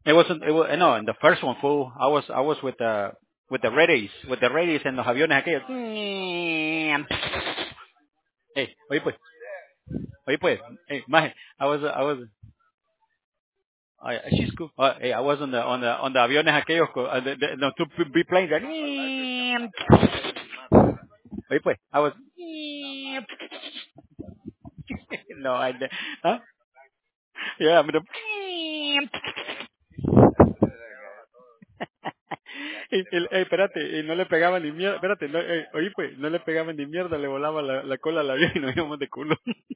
It wasn't. It was no. In the first one, fool. I was with the Redis en los aviones aquellos. Hey, oye pues, hey, maje, I was she's cool. Hey, I was on the aviones aquellos, no, two big planes. Oye pues, I was. No, huh? Yeah, I'm espérate, y no le pegaba ni mierda, espérate, no, oye pues, no le pegaba ni mierda, le volaba la cola al avión y nos íbamos de culo.